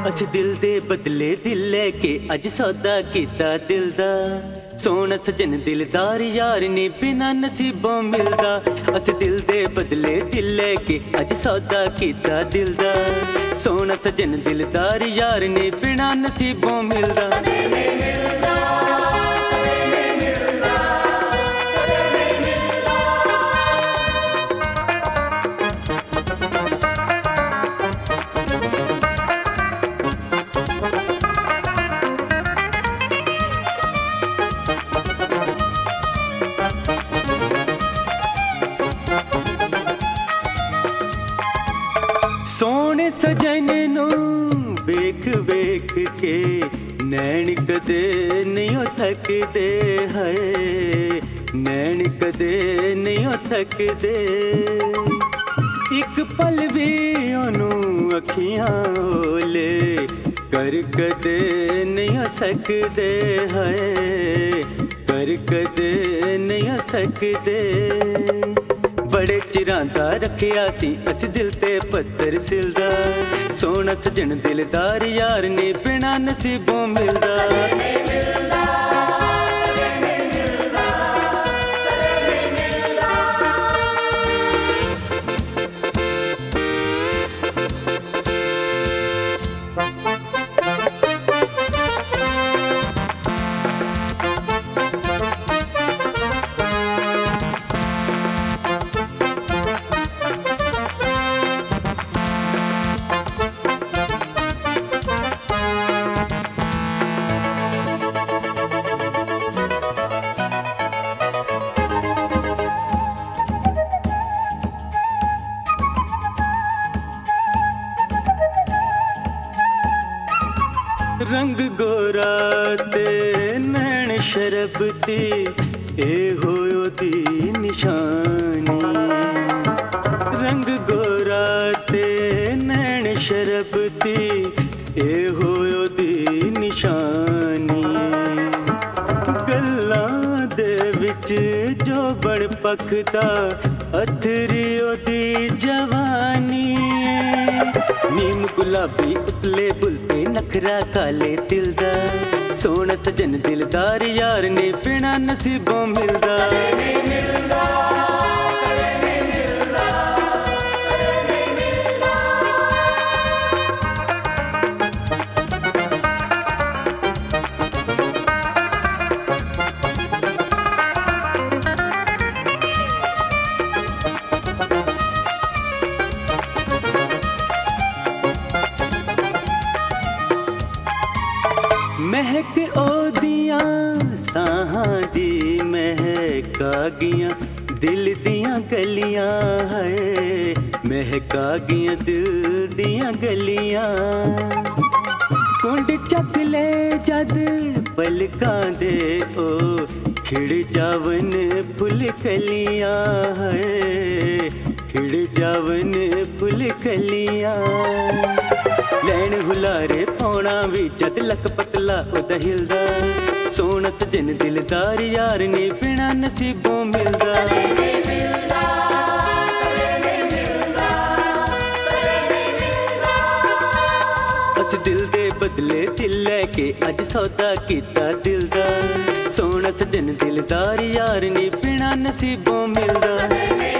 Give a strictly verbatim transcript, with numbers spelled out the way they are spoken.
ਅਸੀਂ ਦਿਲ ਦੇ ਬਦਲੇ ਦਿਲ ਲੈ ਕੇ ਅੱਜ ਸੌਦਾ ਕੀਤਾ ਦਿਲ ਦਾ। ਸੋਹਣਾ ਸਜਣ ਦਿਲਦਾਰ ਯਾਰ ਨੇ ਬਿਨਾਂ ਨਸੀਬੋਂ ਮਿਲਦਾ। ਅਸੀਂ ਦਿਲ ਦੇ ਬਦਲੇ ਦਿਲ ਲੈ ਕੇ ਅੱਜ ਸੌਦਾ ਕੀਤਾ ਦਿਲ ਦਾ। ਸੋਹਣਾ ਸਜਣ ਦਿਲਦਾਰ ਯਾਰ ਨੇ ਬਿਨਾਂ ਨਸੀਬੋਂ ਮਿਲਦਾ। ਸੋਹਣੇ ਸਜਣ ਨੂੰ ਵੇਖ ਵੇਖ ਕੇ ਨੈਣ ਕਦੇ ਨਹੀਂ ਥੱਕਦੇ ਹੈ, ਨੈਣ ਕਦੇ ਨਹੀਂ ਥੱਕਦੇ। ਇੱਕ ਪਲ ਵੀ ਉਹਨੂੰ ਅੱਖੀਆਂ ਓਲੇ ਕਰ ਕਦੇ ਨਹੀਂ ਸਕਦੇ ਹੈ, ਕਰ ਕਦੇ ਨਹੀਂ ਸਕਦੇ। ਬੜੇ ਚਿਰਾਂ ਦਾ ਰੱਖਿਆ ਸੀ ਅਸੀਂ ਦਿਲ ਤੇ ਪੱਥਰ ਸਿਲਦਾ। ਸੋਹਣਾ ਸਜਣ ਦਿਲਦਾਰ ਯਾਰ ਨੇ ਬਿਨਾਂ ਨਸੀਬੋਂ ਮਿਲਦਾ। रंग गोरा ते नैन शरबती ए होयो दी निशानी। रंग गोरा ते नैन शरबती ए होयो दी निशानी। गल्लां दे विच जो बड़ पखदा अथरी ओदी जवानी। नीम गुलाबी उतले बुलते नखरा काले दिल दा। सोहना सजन दिलदार यार ने बिना नसीबों मिलदा। महक ओदियां साहां दी महका गियां दिल दियां गलियां है, महका गियां दिल दियां गलियां। कुंड चक ले जद पलकां दे ओ खिड़ जावन फुल कलियां है, खिड़ जावन फुल कलियां। लैन हुलारे पौना भी जद लक पतला उदा हिलदा। सोहना सजन दिलदार यार ने बिना नसीबों मिलदा। अस दिल दे बदले दिल लैके अज सौदा कीता दिल दा। सोहना सजन दिलदार यार ने बिना नसीबों मिलदा।